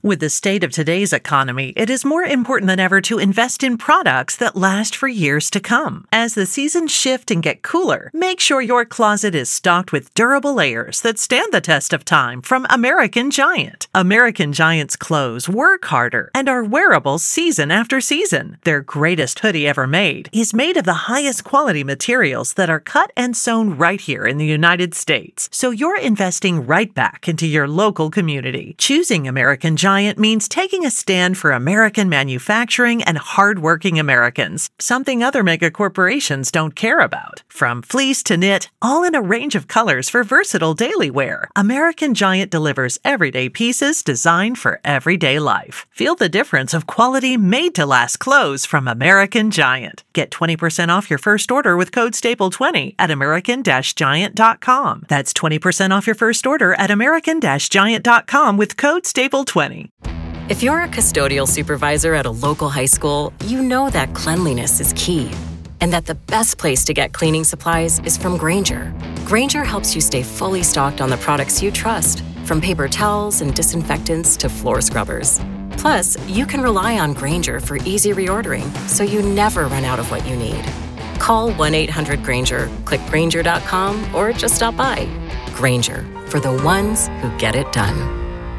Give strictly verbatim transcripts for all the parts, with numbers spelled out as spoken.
With the state of today's economy, it is more important than ever to invest in products that last for years to come. As the seasons shift and get cooler, make sure your closet is stocked with durable layers that stand the test of time from American Giant. American Giant's clothes work harder and are wearable season after season. Their greatest hoodie ever made is made of the highest quality materials that are cut and sewn right here in the United States. So you're investing right back into your local community. Choosing American Giant means taking a stand for American manufacturing and hardworking Americans, something other mega corporations don't care about. From fleece to knit, all in a range of colors for versatile daily wear, American Giant delivers everyday pieces designed for everyday life. Feel the difference of quality made-to-last clothes from American Giant. Get twenty percent off your first order with code staple twenty at american giant dot com. That's twenty percent off your first order at american giant dot com with code staple twenty. If you're a custodial supervisor at a local high school, you know that cleanliness is key, and that the best place to get cleaning supplies is from Grainger. Grainger helps you stay fully stocked on the products you trust, from paper towels and disinfectants to floor scrubbers. Plus, you can rely on Grainger for easy reordering, so you never run out of what you need. Call one eight hundred Grainger, click Grainger dot com, or just stop by. Grainger, for the ones who get it done.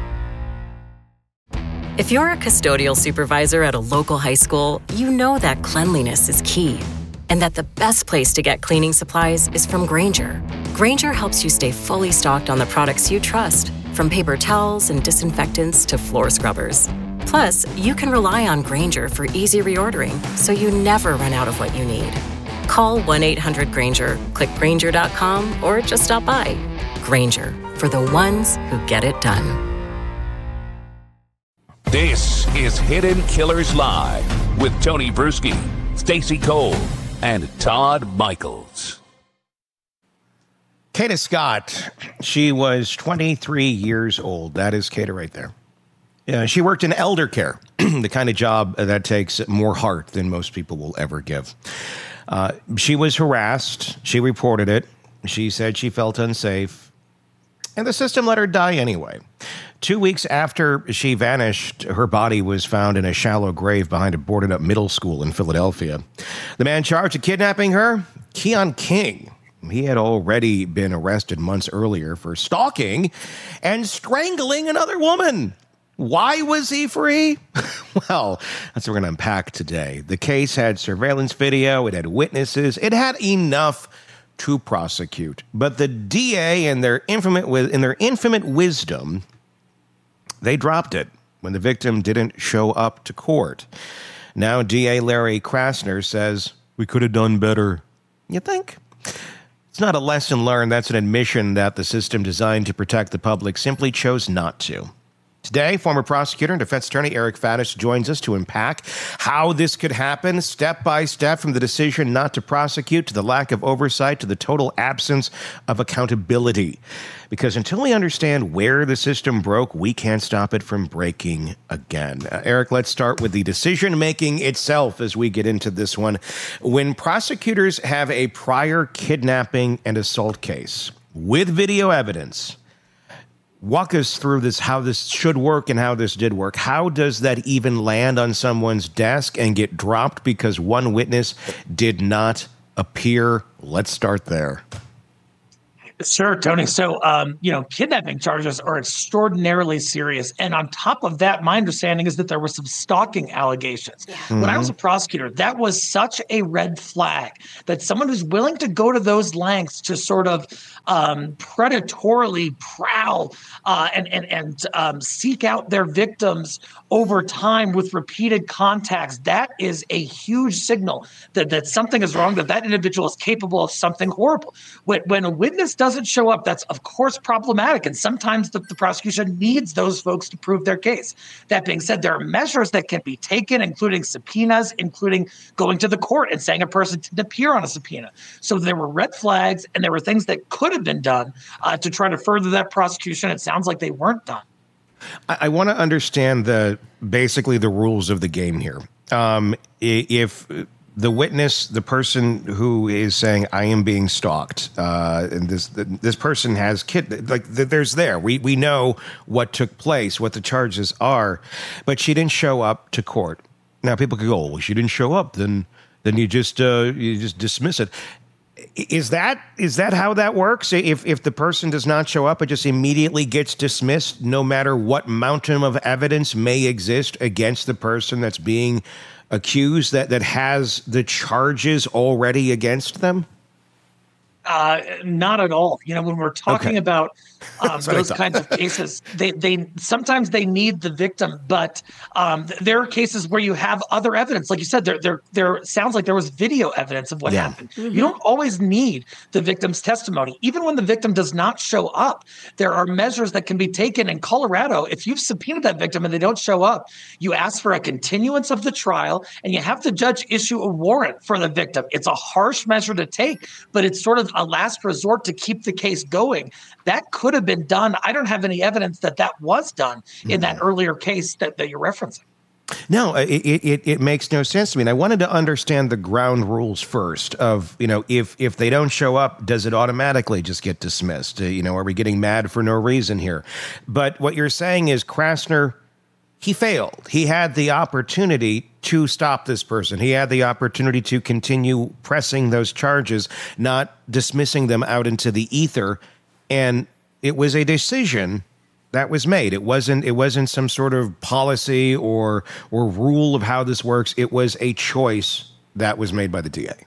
If you're a custodial supervisor at a local high school, you know that cleanliness is key, and that the best place to get cleaning supplies is from Grainger. Grainger helps you stay fully stocked on the products you trust, from paper towels and disinfectants to floor scrubbers. Plus, you can rely on Grainger for easy reordering, so you never run out of what you need. Call one eight hundred Grainger, click Grainger dot com, or just stop by. Grainger, for the ones who get it done. This is Hidden Killers Live with Tony Bruschi, Stacey Cole, and Todd Michaels. Kata Scott, she was twenty-three years old. That is Kata right there. Yeah, she worked in elder care, the kind of job that takes more heart than most people will ever give. Uh, she was harassed. She reported it. She said she felt unsafe, and the system let her die anyway. Two weeks after she vanished, her body was found in a shallow grave behind a boarded-up middle school in Philadelphia. The man charged with kidnapping her, Keon King. He had already been arrested months earlier for stalking and strangling another woman. Why was he free? Well, that's what we're going to unpack today. The case had surveillance video. It had witnesses. It had enough to prosecute. But the D A, in their infinite, in their infinite wisdom, they dropped it when the victim didn't show up to court. Now D A Larry Krasner says, we could have done better. You think? It's not a lesson learned. That's an admission that the system designed to protect the public simply chose not to. Today, former prosecutor and defense attorney Eric Faddis joins us to unpack how this could happen step by step, from the decision not to prosecute to the lack of oversight to the total absence of accountability. Because until we understand where the system broke, we can't stop it from breaking again. Uh, Eric, let's start with the decision-making itself as we get into this one. When prosecutors have a prior kidnapping and assault case with video evidence, walk us through this, how this should work and how this did work. How does that even land on someone's desk and get dropped because one witness did not appear? Let's start there. Sure, Tony. So, um, you know, kidnapping charges are extraordinarily serious. And on top of that, my understanding is that there were some stalking allegations. Yeah. Mm-hmm. When I was a prosecutor, that was such a red flag that someone who's willing to go to those lengths to sort of um, predatorily prowl uh, and, and, and um, seek out their victims over time with repeated contacts, that is a huge signal that, that something is wrong, that that individual is capable of something horrible. When, when a witness doesn't show up, that's of course problematic. And sometimes the, the prosecution needs those folks to prove their case. That being said, there are measures that can be taken, including subpoenas, including going to the court and saying a person didn't appear on a subpoena. So there were red flags and there were things that could have been done uh, to try to further that prosecution. It sounds like they weren't done. I, I want to understand the basically the rules of the game here. Um, if the witness, the person who is saying, I am being stalked, uh, and this this person has kid, like there's there. We we know what took place, what the charges are, but she didn't show up to court. Now people could go, oh, well, she didn't show up, then then you just uh, you just dismiss it. Is that is that how that works? If if the person does not show up, it just immediately gets dismissed, no matter what mountain of evidence may exist against the person that's being accused, that, that has the charges already against them? Uh, not at all. You know, when we're talking Okay. about um, those kinds of cases, they they sometimes they need the victim, but um, th- there are cases where you have other evidence, like you said. There there there sounds like there was video evidence of what Yeah. happened. Mm-hmm. You don't always need the victim's testimony, even when the victim does not show up. There are measures that can be taken in Colorado. If you've subpoenaed that victim and they don't show up, you ask for a continuance of the trial, and you have the judge issue a warrant for the victim. It's a harsh measure to take, but it's sort of a last resort to keep the case going. That could have been done. I don't have any evidence that that was done in that earlier case that, that you're referencing. No, it, it it makes no sense to me. And I wanted to understand the ground rules first of, you know, if if they don't show up, does it automatically just get dismissed? Uh, you know, are we getting mad for no reason here? But what you're saying is Krasner, he failed. He had the opportunity to stop this person. He had the opportunity to continue pressing those charges, not dismissing them out into the ether. And it was a decision that was made. It wasn't it wasn't some sort of policy or or rule of how this works. It was a choice that was made by the D A.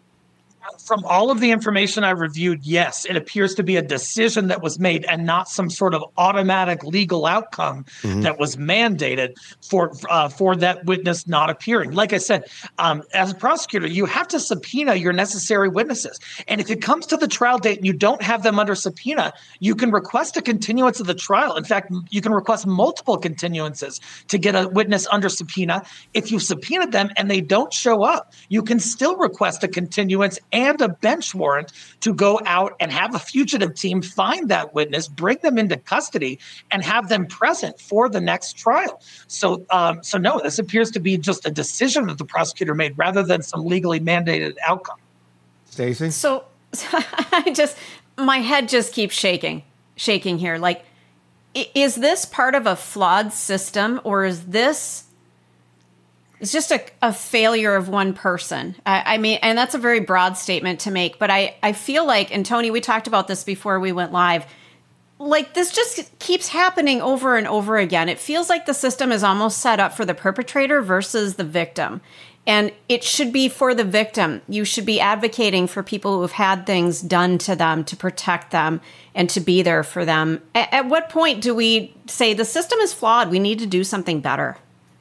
From all of the information I reviewed, yes, it appears to be a decision that was made and not some sort of automatic legal outcome mm-hmm. that was mandated for uh, for that witness not appearing. Like I said, um, as a prosecutor, you have to subpoena your necessary witnesses. And if it comes to the trial date and you don't have them under subpoena, you can request a continuance of the trial. In fact, you can request multiple continuances to get a witness under subpoena. If you subpoenaed them and they don't show up, you can still request a continuance and a bench warrant to go out and have a fugitive team find that witness, bring them into custody, and have them present for the next trial. So, um, so no, this appears to be just a decision that the prosecutor made rather than some legally mandated outcome. Stacey? So, I just, my head just keeps shaking, shaking here. Like, is this part of a flawed system, or is this It's just a, a failure of one person? I, I mean, and that's a very broad statement to make, but I, I feel like, and Tony, we talked about this before we went live, like this just keeps happening over and over again. It feels like the system is almost set up for the perpetrator versus the victim. And it should be for the victim. You should be advocating for people who have had things done to them to protect them and to be there for them. At, at what point do we say the system is flawed? We need to do something better?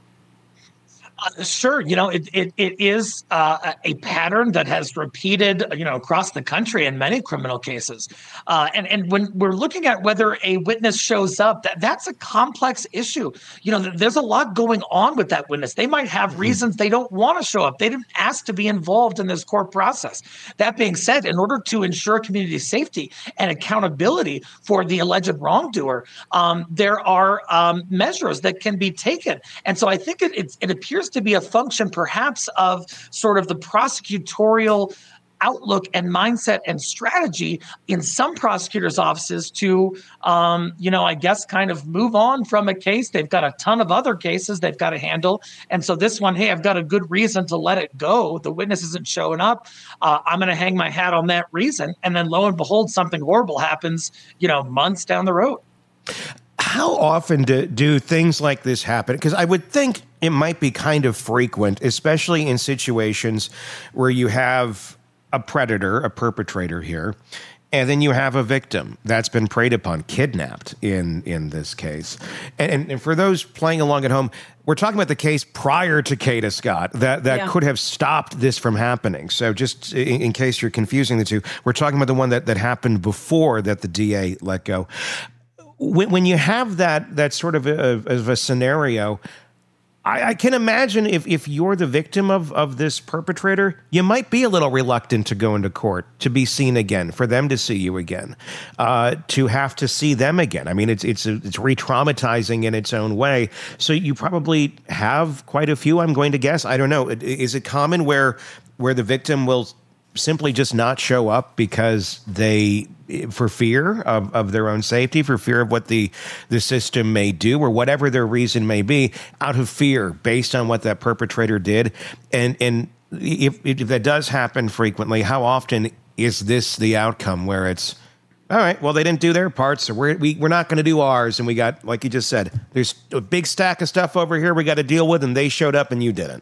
Uh, sure. You know, it it, it is uh, a pattern that has repeated, you know, across the country in many criminal cases. Uh, and, and when we're looking at whether a witness shows up, that, that's a complex issue. You know, there's a lot going on with that witness. They might have reasons they don't want to show up. They didn't ask to be involved in this court process. That being said, in order to ensure community safety and accountability for the alleged wrongdoer, um, there are um, measures that can be taken. And so I think it, it, it appears to be a function perhaps of sort of the prosecutorial outlook and mindset and strategy in some prosecutors' offices to, um, you know, I guess kind of move on from a case. They've got a ton of other cases they've got to handle. And so this one, hey, I've got a good reason to let it go. The witness isn't showing up. Uh, I'm going to hang my hat on that reason. And then lo and behold, something horrible happens, you know, months down the road. How often do, do things like this happen? Because I would think it might be kind of frequent, especially in situations where you have a predator, a perpetrator here, and then you have a victim that's been preyed upon, kidnapped in, in this case. And, and, and for those playing along at home, we're talking about the case prior to Kata Scott that, that yeah. could have stopped this from happening. So just in, in case you're confusing the two, we're talking about the one that, that happened before that the D A let go. When, when you have that that sort of a, of a scenario, I, I can imagine if, if you're the victim of, of this perpetrator, you might be a little reluctant to go into court, to be seen again, for them to see you again, uh, to have to see them again. I mean, it's it's it's re-traumatizing in its own way. So you probably have quite a few, I'm going to guess. I don't know. Is it common where where the victim will simply just not show up because they, for fear of, of their own safety, for fear of what the, the system may do, or whatever their reason may be, out of fear based on what that perpetrator did? And and if, if that does happen frequently, how often is this the outcome where it's, all right, well, they didn't do their part, so we're, we, we're not going to do ours, and we got, like you just said, there's a big stack of stuff over here we got to deal with, and they showed up and you didn't?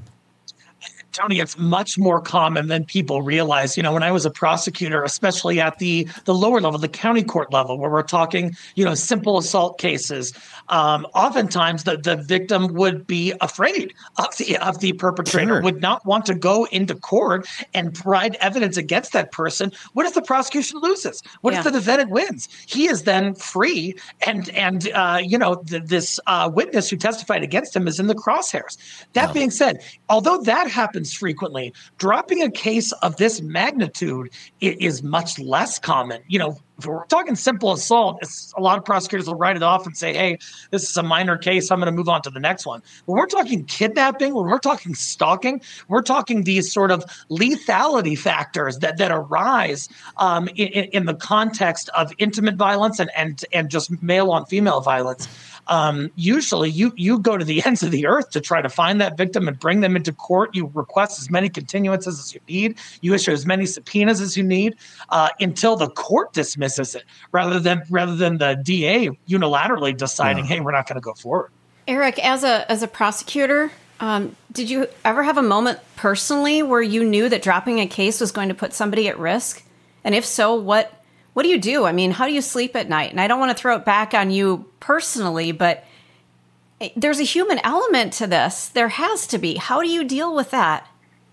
Tony, it's much more common than people realize. You know, when I was a prosecutor, especially at the the lower level, the county court level, where we're talking, you know, simple assault cases, um, oftentimes the, the victim would be afraid of the of the perpetrator, Sure. would not want to go into court and provide evidence against that person. What if the prosecution loses? What Yeah. if the defendant wins? He is then free, and and uh, you know, th- this uh, witness who testified against him is in the crosshairs. That being said, although that happens frequently, dropping a case of this magnitude i- is much less common. You know, if we're talking simple assault, it's, a lot of prosecutors will write it off and say, hey, this is a minor case, I'm going to move on to the next one. When we're talking kidnapping, when we're talking stalking, we're talking these sort of lethality factors that, that arise um, in, in the context of intimate violence and, and, and just male on female violence. Um, usually you you go to the ends of the earth to try to find that victim and bring them into court. You request as many continuances as you need. You issue as many subpoenas as you need uh, until the court dismisses it, rather than rather than the D A unilaterally deciding, hey, we're not going to go forward. Eric, as a as a prosecutor, um, did you ever have a moment personally where you knew that dropping a case was going to put somebody at risk? And if so, what what do you do? I mean, how do you sleep at night? And I don't want to throw it back on you personally, but there's a human element to this. There has to be. How do you deal with that?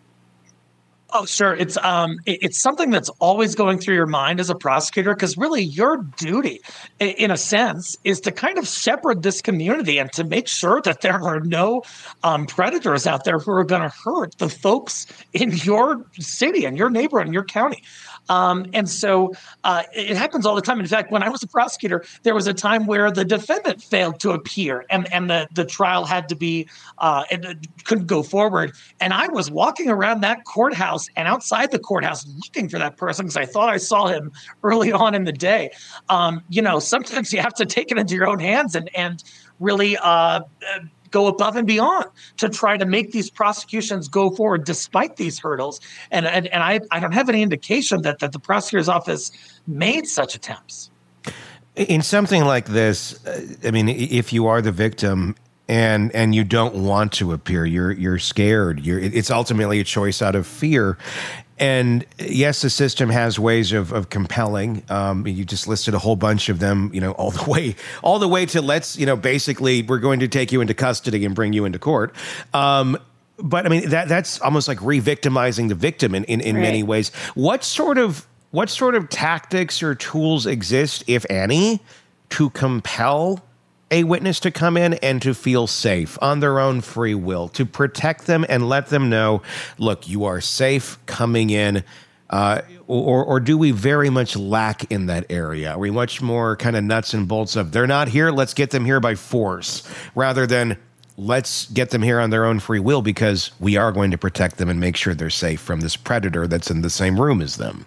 Oh, sure. It's um, it- it's something that's always going through your mind as a prosecutor, because really your duty, i- in a sense, is to kind of shepherd this community and to make sure that there are no um, predators out there who are going to hurt the folks in your city and your neighborhood and your county. Um, and so uh, it happens all the time. In fact, when I was a prosecutor, there was a time where the defendant failed to appear, and, and the, the trial had to be, uh, it couldn't go forward. And I was walking around that courthouse and outside the courthouse looking for that person because I thought I saw him early on in the day. Um, you know, sometimes you have to take it into your own hands and, and really uh, uh, go above and beyond to try to make these prosecutions go forward despite these hurdles. And and, and I, I don't have any indication that, that the prosecutor's office made such attempts. In something like this, uh, I mean, if you are the victim and and you don't want to appear, you're you're scared. You're it's ultimately a choice out of fear. And yes, the system has ways of, of compelling. Um, you just listed a whole bunch of them, you know, all the way, all the way to let's, you know, basically we're going to take you into custody and bring you into court. Um, but I mean, that that's almost like re-victimizing the victim in, in, in Right. many ways. What sort of what sort of tactics or tools exist, if any, to compel a witness to come in and to feel safe on their own free will, to protect them and let them know, look, you are safe coming in? Uh, or, or do we very much lack in that area? Are we much more kind of nuts and bolts of they're not here, let's get them here by force, rather than let's get them here on their own free will because we are going to protect them and make sure they're safe from this predator that's in the same room as them?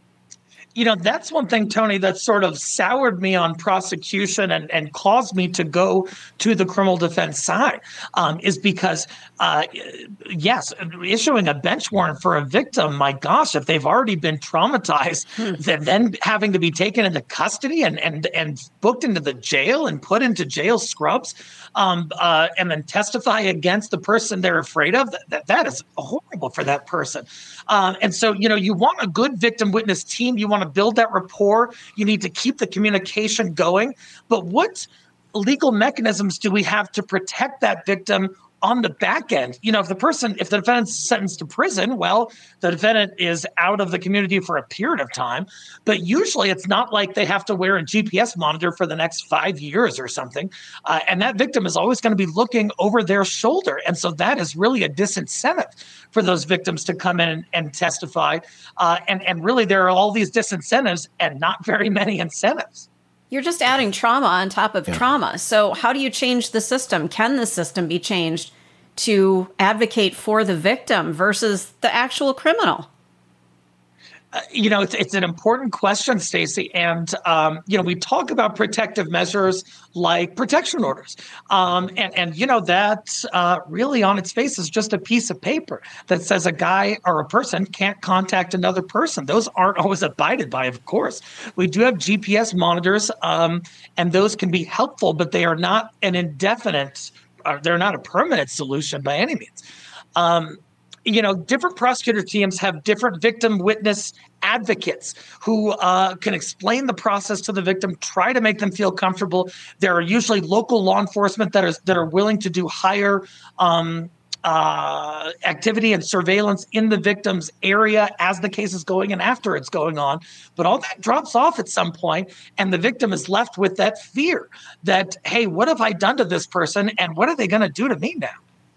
You know, that's one thing, Tony, that sort of soured me on prosecution and, and caused me to go to the criminal defense side, um, is because, uh, yes, issuing a bench warrant for a victim, my gosh, if they've already been traumatized, then, then having to be taken into custody and, and, and booked into the jail and put into jail scrubs, um, uh, and then testify against the person they're afraid of, that, that is horrible for that person. Um, and so, you know, you want a good victim witness team. You want to build that rapport. You need to keep the communication going. But what legal mechanisms do we have to protect that victim on the back end, you know, if the person, if the defendant's sentenced to prison, well, the defendant is out of the community for a period of time. But usually it's not like they have to wear a G P S monitor for the next five years or something. Uh, and that victim is always going to be looking over their shoulder. And so that is really a disincentive for those victims to come in and, and testify. Uh, and, and really, there are all these disincentives and not very many incentives. You're just adding trauma on top of yeah. trauma. So how do you change the system? Can the system be changed to advocate for the victim versus the actual criminal? Uh, you know, it's it's an important question, Stacey. And, um, you know, we talk about protective measures like protection orders. Um, and, and, you know, that uh, really on its face is just a piece of paper that says a guy or a person can't contact another person. Those aren't always abided by, of course. We do have G P S monitors, um, and those can be helpful, but they are not an indefinite, uh, they're not a permanent solution by any means. Um You know, different prosecutor teams have different victim witness advocates who uh, can explain the process to the victim, try to make them feel comfortable. There are usually local law enforcement that is that are willing to do higher um, uh, activity and surveillance in the victim's area as the case is going and after it's going on. But all that drops off at some point, and the victim is left with that fear that, hey, what have I done to this person, and what are they going to do to me now?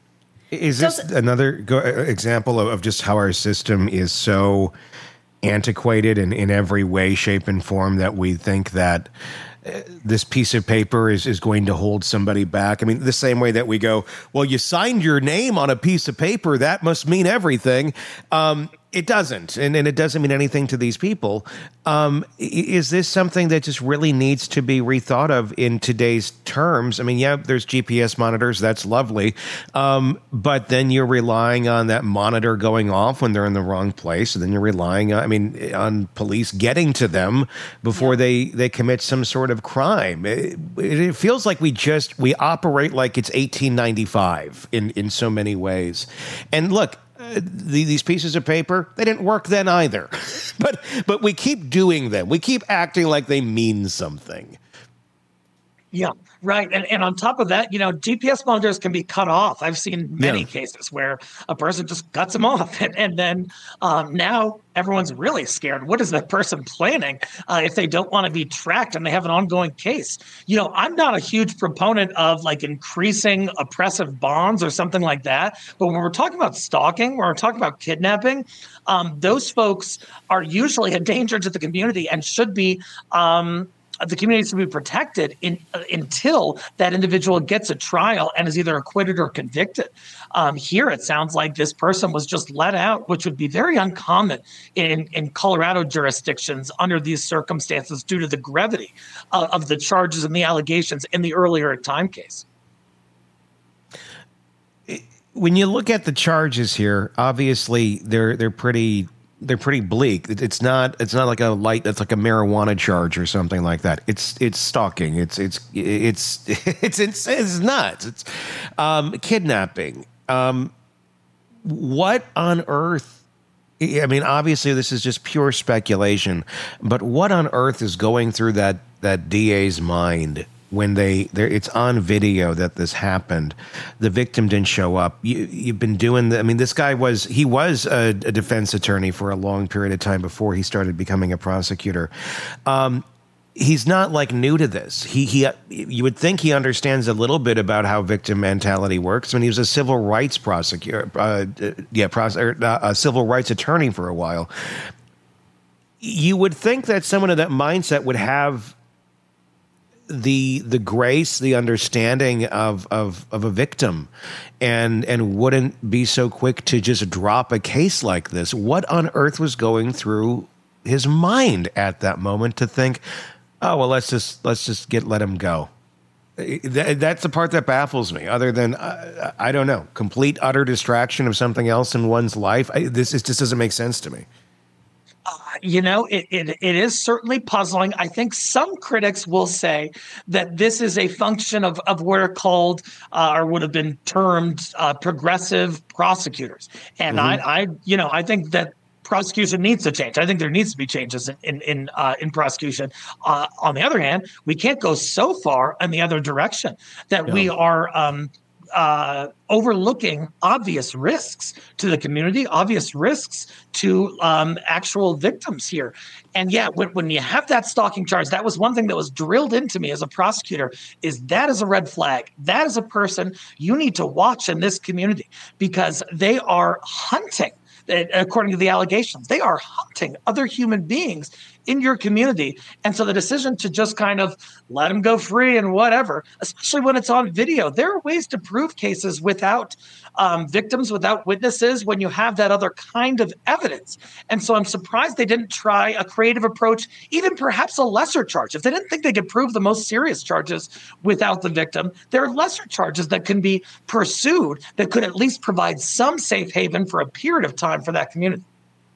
Is this another go- example of, of just how our system is so antiquated in, in every way, shape, and form that we think that uh, this piece of paper is, is going to hold somebody back? I mean, the same way that we go, well, you signed your name on a piece of paper, that must mean everything. Um, it doesn't, and, and it doesn't mean anything to these people. Um, is this something that just really needs to be rethought of in today's terms? I mean, yeah, there's G P S monitors. That's lovely. Um, but then you're relying on that monitor going off when they're in the wrong place. And then you're relying on, I mean, on police getting to them before yeah. they, they commit some sort of crime. It, it feels like we just, we operate like it's eighteen ninety-five in, in so many ways. And look, Uh, the, these pieces of paper, they didn't work then either. but but we keep doing them. We keep acting like they mean something. Yeah, right. And and on top of that, you know, G P S monitors can be cut off. I've seen many yeah. cases where a person just cuts them off. And, and then um, now everyone's really scared. What is that person planning uh, if they don't want to be tracked and they have an ongoing case? You know, I'm not a huge proponent of like increasing oppressive bonds or something like that. But when we're talking about stalking, when we're talking about kidnapping, um, those folks are usually a danger to the community and should be um, the community needs to be protected in, uh, until that individual gets a trial and is either acquitted or convicted. Um, here, it sounds like this person was just let out, which would be very uncommon in, in Colorado jurisdictions under these circumstances due to the gravity uh, of the charges and the allegations in the earlier time case. When you look at the charges here, obviously they're they're pretty they're pretty bleak. It's not it's not like a light that's like a marijuana charge or something like that. It's it's stalking. It's it's it's it's it's, it's nuts. It's um, kidnapping. Um, what on earth? I mean, obviously this is just pure speculation, but what on earth is going through that that D A's mind when they it's on video that this happened? The victim didn't show up. You, you've been doing the, I mean, this guy was, he was a, a defense attorney for a long period of time before he started becoming a prosecutor. Um, he's not like new to this. He, he, you would think he understands a little bit about how victim mentality works. I mean, he was a civil rights prosecutor, uh, yeah, pros, or, uh, a civil rights attorney for a while. You would think that someone of that mindset would have the the grace, the understanding of, of of a victim, and and wouldn't be so quick to just drop a case like this. What on earth was going through his mind at that moment to think, oh well, let's just let's just get let him go? That, that's the part that baffles me. Other than uh, I don't know, complete utter distraction of something else in one's life. I, this is, just doesn't make sense to me. Uh, you know, it, it it is certainly puzzling. I think some critics will say that this is a function of, of what are called uh, or would have been termed uh, progressive prosecutors. And mm-hmm. I, I, you know, I think that prosecution needs to change. I think there needs to be changes in in in, uh, in prosecution. Uh, on the other hand, we can't go so far in the other direction that yeah. we are um, uh, overlooking obvious risks to the community, obvious risks to um, actual victims here. And yeah, when, when you have that stalking charge, that was one thing that was drilled into me as a prosecutor, is that is a red flag. That is a person you need to watch in this community, because they are hunting. According to the allegations, they are hunting other human beings in your community. And so the decision to just kind of let them go free and whatever, especially when it's on video, there are ways to prove cases without um, victims, without witnesses, when you have that other kind of evidence. And so I'm surprised they didn't try a creative approach, even perhaps a lesser charge. If they didn't think they could prove the most serious charges without the victim, there are lesser charges that can be pursued that could at least provide some safe haven for a period of time for that community.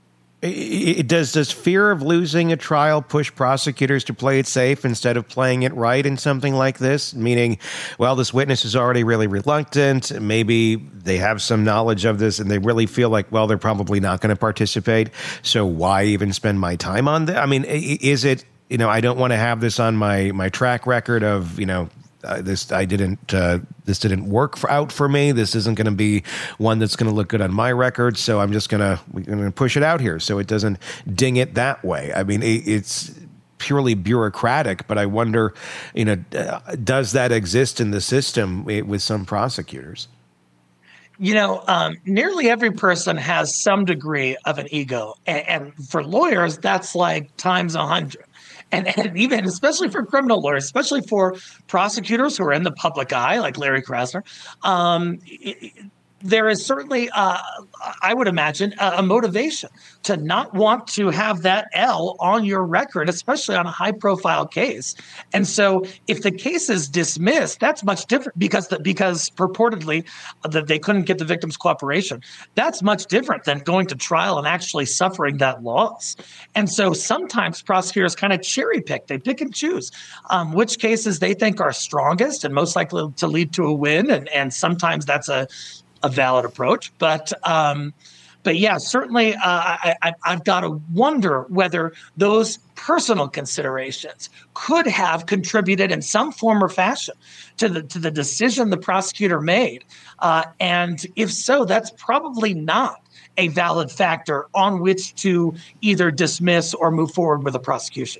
It does does fear of losing a trial push prosecutors to play it safe instead of playing it right in something like this? Meaning, well, this witness is already really reluctant. Maybe they have some knowledge of this and they really feel like, well, they're probably not going to participate. So why even spend my time on this? I mean, is it, you know, I don't want to have this on my my track record of, you know, Uh, this I didn't. Uh, this didn't work for, out for me. This isn't going to be one that's going to look good on my record. So I'm just gonna we're going to push it out here so it doesn't ding it that way. I mean, it, it's purely bureaucratic, but I wonder, you know, uh, does that exist in the system with some prosecutors? You know, um, nearly every person has some degree of an ego, and, and for lawyers, that's like times a hundred. And, and even, especially for criminal lawyers, especially for prosecutors who are in the public eye, like Larry Krasner, um, it, there is certainly, uh, I would imagine, a, a motivation to not want to have that L on your record, especially on a high-profile case. And so, if the case is dismissed, that's much different because the, because purportedly uh, that they couldn't get the victim's cooperation. That's much different than going to trial and actually suffering that loss. And so, sometimes prosecutors kind of cherry pick; they pick and choose um, which cases they think are strongest and most likely to lead to a win. And and sometimes that's a a valid approach, but um, but yeah, certainly uh, I, I, I've got to wonder whether those personal considerations could have contributed in some form or fashion to the to the decision the prosecutor made, uh, and if so, that's probably not a valid factor on which to either dismiss or move forward with a prosecution.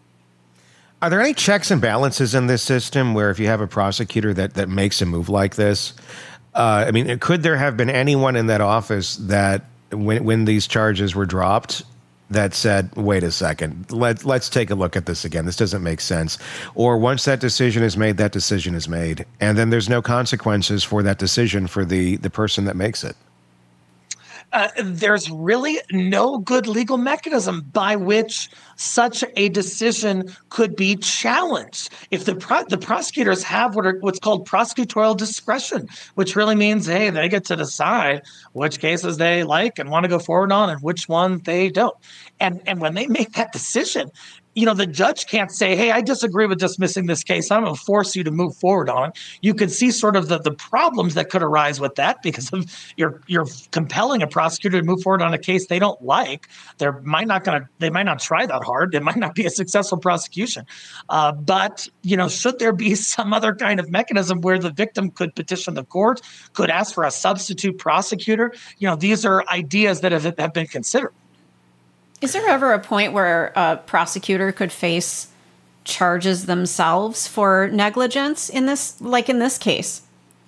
Are there any checks and balances in this system where if you have a prosecutor that that makes a move like this? Uh, I mean, could there have been anyone in that office that, when when these charges were dropped, that said, "Wait a second, let let's take a look at this again. This doesn't make sense." Or once that decision is made, that decision is made, and then there's no consequences for that decision for the the person that makes it. Uh, there's really no good legal mechanism by which such a decision could be challenged. If the pro- the prosecutors have what are, what's called prosecutorial discretion, which really means, hey, they get to decide which cases they like and want to go forward on and which one they don't. And and when they make that decision, you know, the judge can't say, hey, I disagree with dismissing this case. I'm going to force you to move forward on it. You could see sort of the, the problems that could arise with that because of you're you're compelling a prosecutor to move forward on a case they don't like. They might not going to they might not try that hard. It might not be a successful prosecution. Uh, but, you know, should there be some other kind of mechanism where the victim could petition the court, could ask for a substitute prosecutor? You know, these are ideas that have, have been considered. Is there ever a point where a prosecutor could face charges themselves for negligence in this, like in this case?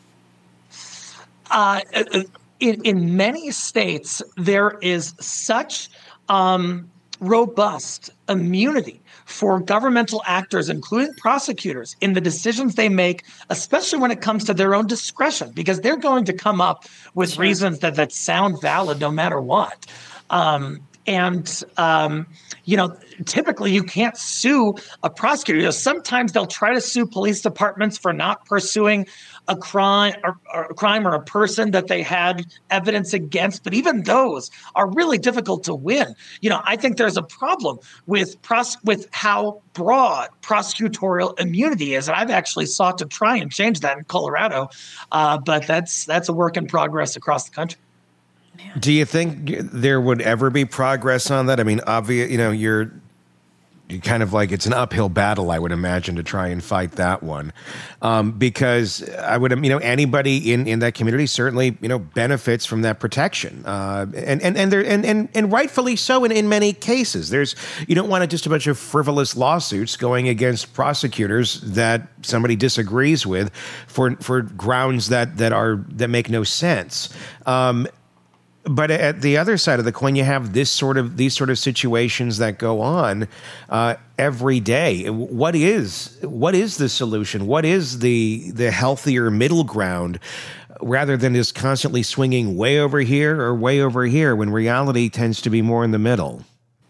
Uh, in, in many states, there is such um, robust immunity for governmental actors, including prosecutors, in the decisions they make, especially when it comes to their own discretion, because they're going to come up with sure. reasons that, that sound valid no matter what. Um, And, um, you know, typically you can't sue a prosecutor. You know, sometimes they'll try to sue police departments for not pursuing a crime or, or a crime or a person that they had evidence against. But even those are really difficult to win. You know, I think there's a problem with pros- with how broad prosecutorial immunity is. And I've actually sought to try and change that in Colorado. Uh, but that's that's a work in progress across the country. Do you think there would ever be progress on that? I mean, obvious, you know, you're kind of like it's an uphill battle, I would imagine, to try and fight that one, um, because I would, you know, anybody in, in that community certainly, you know, benefits from that protection, uh, and and and there and, and and rightfully so in, in many cases. There's you don't want just a bunch of frivolous lawsuits going against prosecutors that somebody disagrees with for for grounds that that are that make no sense. Um, But at the other side of the coin, you have this sort of these sort of situations that go on uh, every day. What is what is the solution? What is the the healthier middle ground, rather than just constantly swinging way over here or way over here, when reality tends to be more in the middle?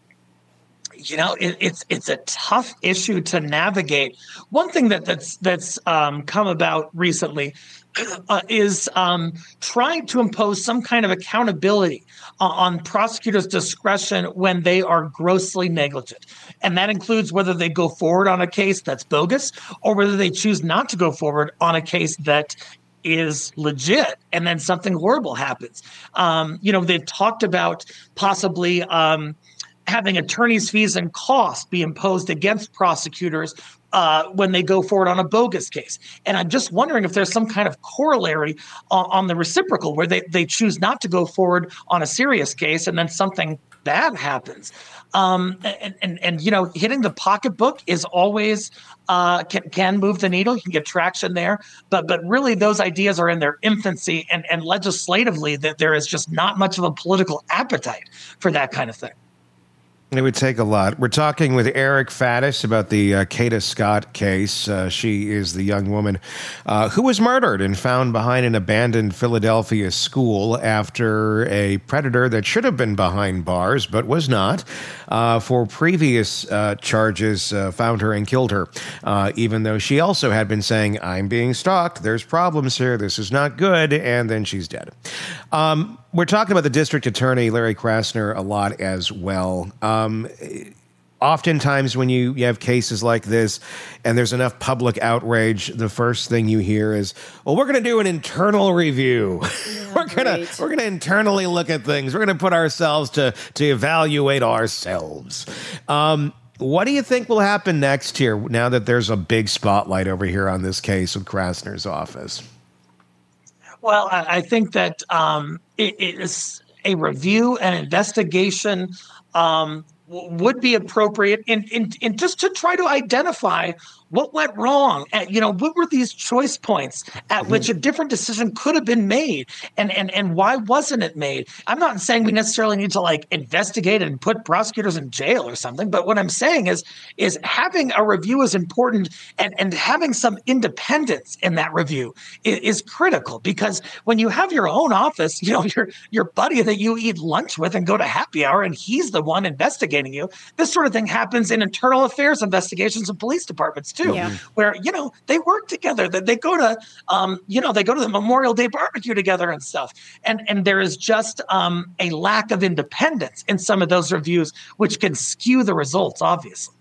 You know, it, it's it's a tough issue to navigate. One thing that that's that's um, come about recently uh, is um, trying to impose some kind of accountability uh, on prosecutors' discretion when they are grossly negligent, and that includes whether they go forward on a case that's bogus or whether they choose not to go forward on a case that is legit, and then something horrible happens. Um, you know, they've talked about possibly. Um, having attorneys' fees and costs be imposed against prosecutors uh, when they go forward on a bogus case. And I'm just wondering if there's some kind of corollary on, on the reciprocal, where they, they choose not to go forward on a serious case and then something bad happens. Um, and, and, and, you know, hitting the pocketbook is always uh, can, can move the needle. You can get traction there. But but really, those ideas are in their infancy. And, and legislatively, that there is just not much of a political appetite for that kind of thing. It would take a lot. We're talking with Eric Faddis about the uh, Kata Scott case. Uh, she is the young woman uh, who was murdered and found behind an abandoned Philadelphia school after a predator that should have been behind bars but was not, uh, for previous uh, charges, uh, found her and killed her, uh, even though she also had been saying, I'm being stalked, there's problems here, this is not good, and then she's dead. Um, We're talking about the district attorney, Larry Krasner, a lot as well. Um, oftentimes when you, you have cases like this and there's enough public outrage, the first thing you hear is, well, we're going to do an internal review. Yeah, we're going to we're going to internally look at things. We're going to put ourselves to, to evaluate ourselves. Um, what do you think will happen next here now that there's a big spotlight over here on this case with Krasner's office? Well, I think that um, it, it is a review and investigation um, w- would be appropriate in, in, in just to try to identify what went wrong. At, you know, what were these choice points at mm-hmm. which a different decision could have been made, and and and why wasn't it made? I'm not saying we necessarily need to like investigate and put prosecutors in jail or something, but what I'm saying is is having a review is important, and and having some independence in that review is, is critical, because when you have your own office, you know, your your buddy that you eat lunch with and go to happy hour, and he's the one investigating you. This sort of thing happens in internal affairs investigations of police departments too, yeah. where, you know, they work together, that they go to, um, you know, they go to the Memorial Day barbecue together and stuff. And, and there is just um, a lack of independence in some of those reviews, which can skew the results, obviously.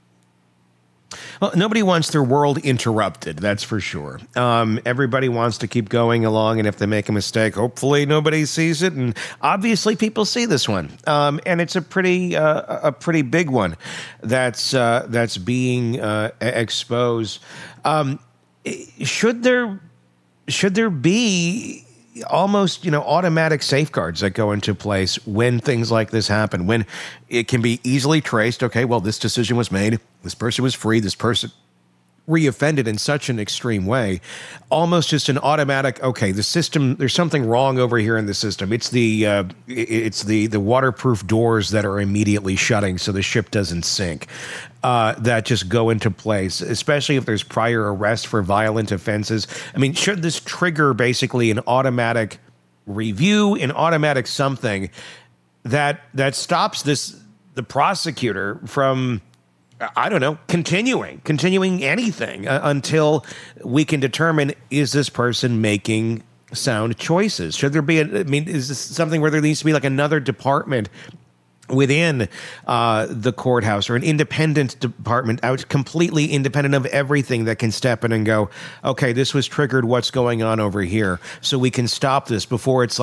Well, nobody wants their world interrupted, that's for sure. Um, everybody wants to keep going along, and if they make a mistake, hopefully nobody sees it. And obviously, people see this one, um, and it's a pretty uh, a pretty big one that's uh, that's being uh, exposed. Um, should there should there be almost, you know, automatic safeguards that go into place when things like this happen, when it can be easily traced? Okay, well, this decision was made, this person was free, this person reoffended in such an extreme way, almost just an automatic, okay, the system, there's something wrong over here in the system. It's the uh, it's the the waterproof doors that are immediately shutting so the ship doesn't sink, uh, that just go into place, especially if there's prior arrest for violent offenses. I mean, should this trigger basically an automatic review, an automatic something that that stops this the prosecutor from, I don't know, continuing, continuing anything uh, until we can determine, is this person making sound choices? Should there be, a, I mean, is this something where there needs to be like another department within uh, the courthouse, or an independent department out completely independent of everything that can step in and go, okay, this was triggered, what's going on over here? So we can stop this before it's like,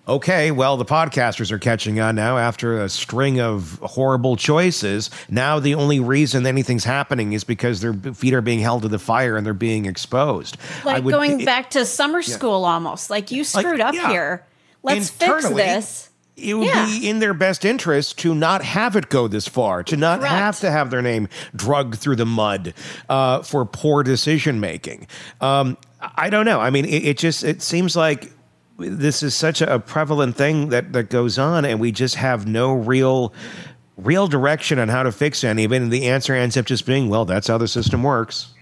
Okay, well, the podcasters are catching on now after a string of horrible choices. Now the only reason anything's happening is because their feet are being held to the fire and they're being exposed. Like would, going it, back to summer school yeah. almost. Like, you screwed like, up yeah. here. Let's fix this. It would yeah. be in their best interest to not have it go this far, to not Correct. have to have their name drugged through the mud uh, for poor decision making. Um, I don't know. I mean, it, it just it seems like this is such a prevalent thing that, that goes on, and we just have no real real direction on how to fix any of it. And the answer ends up just being, well, that's how the system works.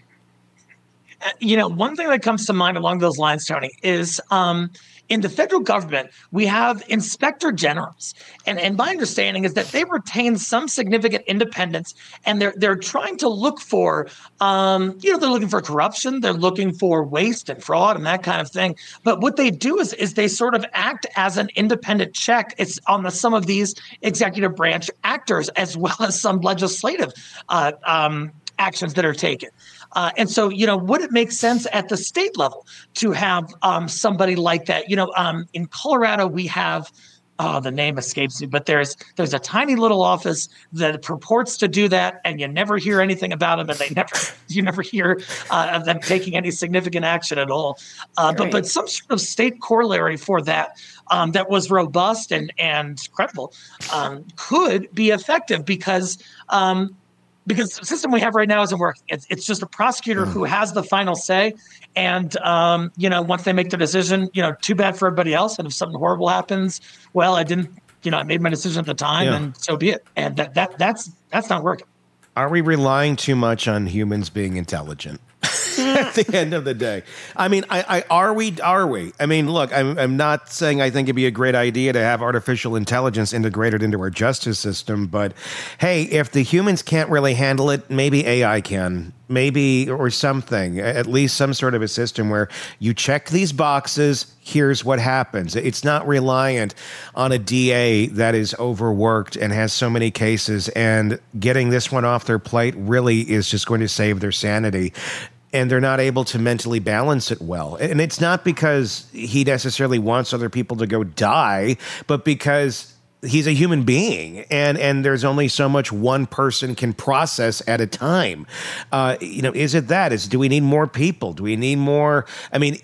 You know, one thing that comes to mind along those lines, Tony, is um, in the federal government, we have inspector generals. And, and my understanding is that they retain some significant independence, and they're they're trying to look for, um, you know, they're looking for corruption, they're looking for waste and fraud and that kind of thing. But what they do is, is they sort of act as an independent check. It's on the, some of these executive branch actors, as well as some legislative uh, um, actions that are taken. Uh, and so, you know, would it make sense at the state level to have um, somebody like that? You know, um, in Colorado, we have, oh, the name escapes me, but there's there's a tiny little office that purports to do that, and you never hear anything about them, and they never you never hear uh, of them taking any significant action at all. Uh, but but some sort of state corollary for that um, that was robust and and credible um, could be effective because. Um, Because the system we have right now isn't working. It's, it's just a prosecutor mm. who has the final say. And, um, you know, once they make the decision, you know, too bad for everybody else. And if something horrible happens, well, I didn't, you know, I made my decision at the time yeah. and so be it. And that that that's that's not working. Are we relying too much on humans being intelligent? At the end of the day, I mean, I, I are we? Are we? I mean, look, I'm, I'm not saying I think it'd be a great idea to have artificial intelligence integrated into our justice system, but hey, if the humans can't really handle it, maybe A I can, maybe or something. At least some sort of a system where you check these boxes. Here's what happens. It's not reliant on a D A that is overworked and has so many cases, and getting this one off their plate really is just going to save their sanity. And they're not able to mentally balance it well. And it's not because he necessarily wants other people to go die, but because he's a human being, and, and there's only so much one person can process at a time. Uh, you know, is it that? Is do we need more people? Do we need more? I mean,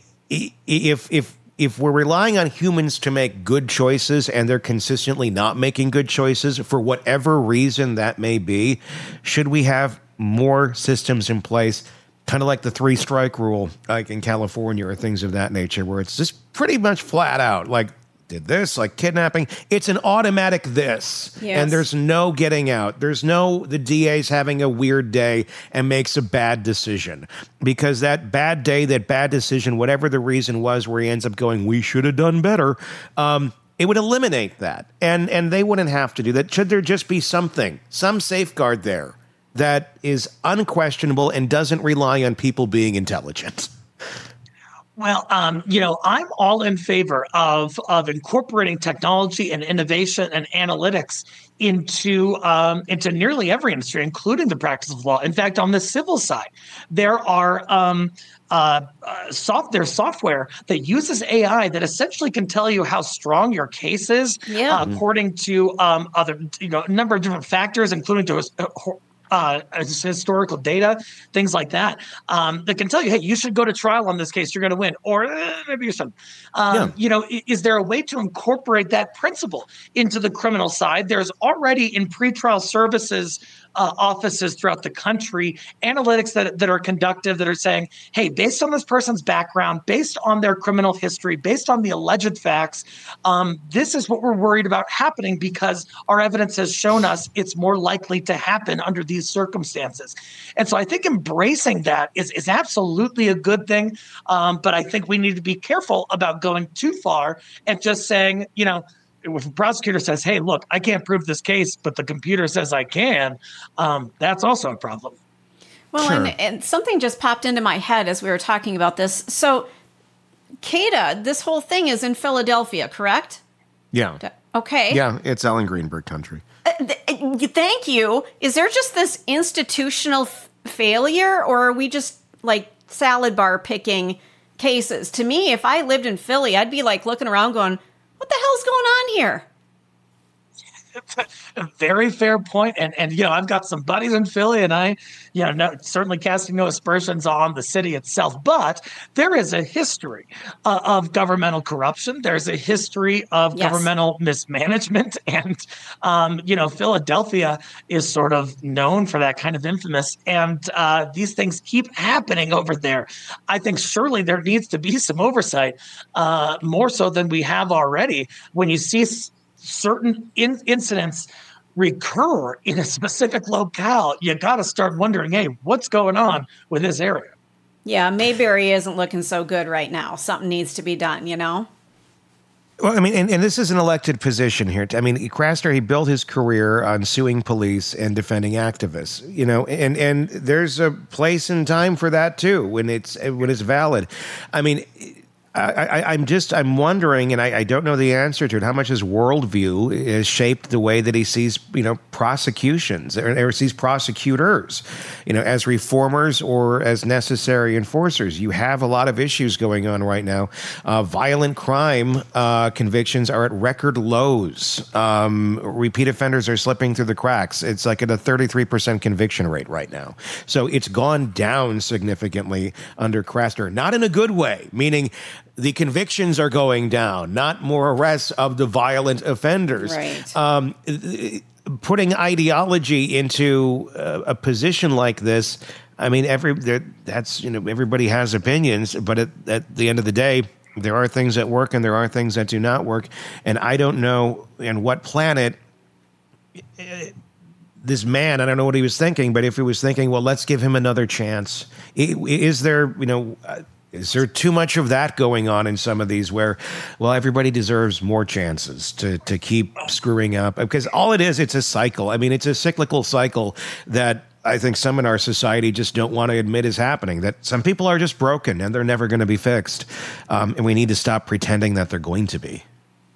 if if if we're relying on humans to make good choices and they're consistently not making good choices for whatever reason that may be, should we have more systems in place? Kind of like the three strike rule, like in California or things of that nature, where it's just pretty much flat out like, did this, like kidnapping. It's an automatic this. Yes. And there's no getting out. There's no the D A's having a weird day and makes a bad decision. Because that bad day, that bad decision, whatever the reason was where he ends up going, we should have done better, um, it would eliminate that. And, and they wouldn't have to do that. Should there just be something, some safeguard there that is unquestionable and doesn't rely on people being intelligent? Well, um, you know, I'm all in favor of of incorporating technology and innovation and analytics into um, into nearly every industry, including the practice of law. In fact, on the civil side, there are um, uh, uh, soft there's software that uses A I that essentially can tell you how strong your case is, yeah. uh, according to um, other you know a number of different factors, including to uh, Uh, historical data, things like that, um, that can tell you, hey, you should go to trial on this case. You're going to win, or eh, maybe you shouldn't. Um, yeah. You know, is there a way to incorporate that principle into the criminal side? There's already in pretrial services uh, offices throughout the country analytics that that are conductive that are saying, hey, based on this person's background, based on their criminal history, based on the alleged facts, um, this is what we're worried about happening because our evidence has shown us it's more likely to happen under these circumstances. And so I think embracing that is, is absolutely a good thing. Um, but I think we need to be careful about going too far and just saying, you know, if a prosecutor says, hey, look, I can't prove this case, but the computer says I can, um, that's also a problem. Well, Sure. and, and something just popped into my head as we were talking about this. So, C A D A, this whole thing is in Philadelphia, correct? Yeah. Okay. Yeah, it's Alan Greenberg country. Uh, th- thank you. Is there just this institutional f- failure, or are we just like salad bar picking cases? To me, if I lived in Philly, I'd be like looking around going, What the hell's going on here? A very fair point. And, and, you know, I've got some buddies in Philly, and I, you know, no, certainly casting no aspersions on the city itself, but there is a history uh, of governmental corruption. There's a history of Yes. governmental mismanagement. And, um, you know, Philadelphia is sort of known for that kind of infamous. And uh, these things keep happening over there. I think surely there needs to be some oversight, uh, more so than we have already. When you see s- certain in- incidents recur in a specific locale, you got to start wondering, hey, what's going on with this area? Yeah, Mayberry isn't looking so good right now. Something needs to be done, you know? Well, I mean, and, and this is an elected position here. I mean, Craster, he built his career on suing police and defending activists, you know, and, and there's a place and time for that too, when it's, when it's valid. I mean, I, I, I'm just, I'm wondering, and I, I don't know the answer to it, how much his worldview has shaped the way that he sees, you know, prosecutions or, or sees prosecutors, you know, as reformers or as necessary enforcers. You have a lot of issues going on right now. Uh, violent crime uh, convictions are at record lows. Um, repeat offenders are slipping through the cracks. It's like at a thirty-three percent conviction rate right now. So it's gone down significantly under Craster, not in a good way, meaning the convictions are going down, not more arrests of the violent offenders. Right. Um, putting ideology into a, a position like this, I mean, every that's you know everybody has opinions, but at, at the end of the day, there are things that work and there are things that do not work, and I don't know in what planet. This man, I don't know what he was thinking, but if he was thinking, well, let's give him another chance, is there, you know. Is there too much of that going on in some of these where, well, everybody deserves more chances to, to keep screwing up? Because all it is, it's a cycle. I mean, it's a cyclical cycle that I think some in our society just don't want to admit is happening, that some people are just broken and they're never going to be fixed. Um, and we need to stop pretending that they're going to be.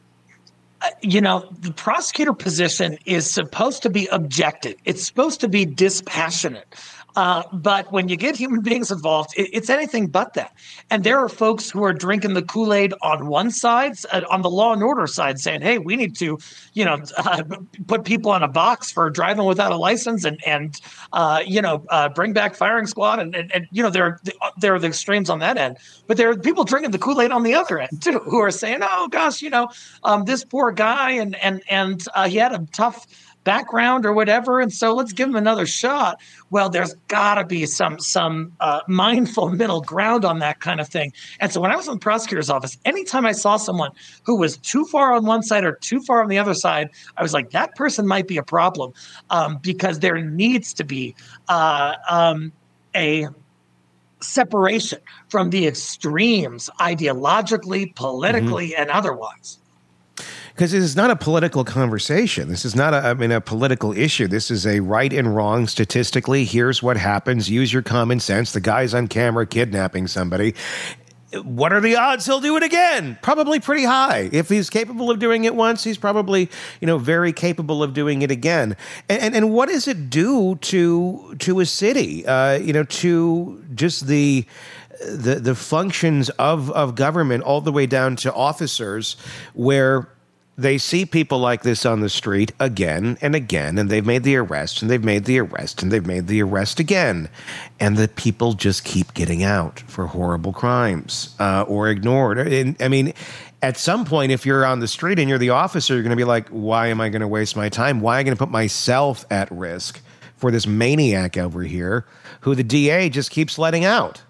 Uh, you know, the prosecutor position is supposed to be objective. It's supposed to be dispassionate. Uh, but when you get human beings involved, it, it's anything but that. And there are folks who are drinking the Kool-Aid on one side, uh, on the law and order side, saying, hey, we need to, you know, uh, put people in a box for driving without a license and, and uh, you know, uh, bring back firing squad. And, and, and you know, there are, there are the extremes on that end. But there are people drinking the Kool-Aid on the other end, too, who are saying, oh, gosh, you know, um, this poor guy, and, and, and uh, he had a tough background or whatever, and so let's give him another shot. Well, there's got to be some some uh, mindful middle ground on that kind of thing. And so when I was in the prosecutor's office, anytime I saw someone who was too far on one side or too far on the other side, I was like, that person might be a problem, um, because there needs to be uh, um, a separation from the extremes, ideologically, politically, mm-hmm. and otherwise. Because this is not a political conversation. This is not, a, I mean, a political issue. This is a right and wrong statistically. Here's what happens. Use your common sense. The guy's on camera kidnapping somebody. What are the odds he'll do it again? Probably pretty high. If he's capable of doing it once, he's probably, you know, very capable of doing it again. And and, and what does it do to to a city? Uh, you know, to just the. the the functions of, of government all the way down to officers, where they see people like this on the street again and again, and they've made the arrest, and they've made the arrest, and they've made the arrest again. And the people just keep getting out for horrible crimes uh, or ignored. And, I mean, at some point, if you're on the street and you're the officer, you're going to be like, why am I going to waste my time? Why am I going to put myself at risk for this maniac over here who the D A just keeps letting out?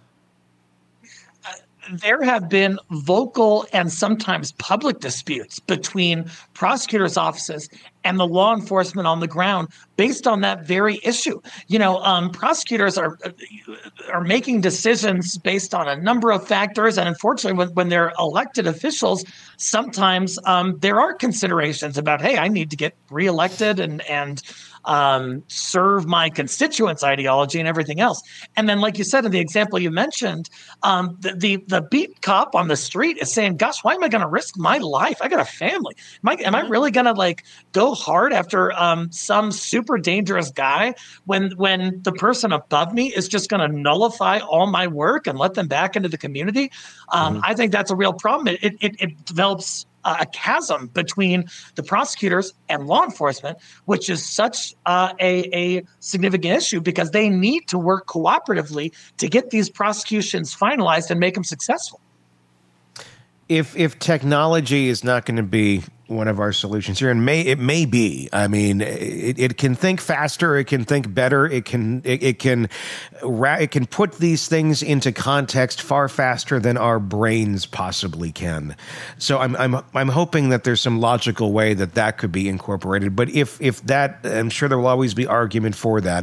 There have been vocal and sometimes public disputes between prosecutors' offices and the law enforcement on the ground based on that very issue. You know, um, prosecutors are are making decisions based on a number of factors, and unfortunately, when, when they're elected officials, sometimes um, there are considerations about, hey, I need to get reelected and and um, serve my constituents' ideology and everything else. And then, like you said in the example you mentioned, um, the, the the beat cop on the street is saying, "Gosh, why am I going to risk my life? I got a family. Am I, am I really going to like go hard after um, some super dangerous guy when when the person above me is just going to nullify all my work and let them back into the community?" Um, mm-hmm. I think that's a real problem. It it, it develops a chasm between the prosecutors and law enforcement, which is such uh, a, a significant issue because they need to work cooperatively to get these prosecutions finalized and make them successful. If if technology is not going to be one of our solutions here, and may it may be, I mean, it, it can think faster, it can think better, it can it, it can it can put these things into context far faster than our brains possibly can. So I'm I'm I'm hoping that there's some logical way that that could be incorporated. But if if that, I'm sure there will always be argument for that.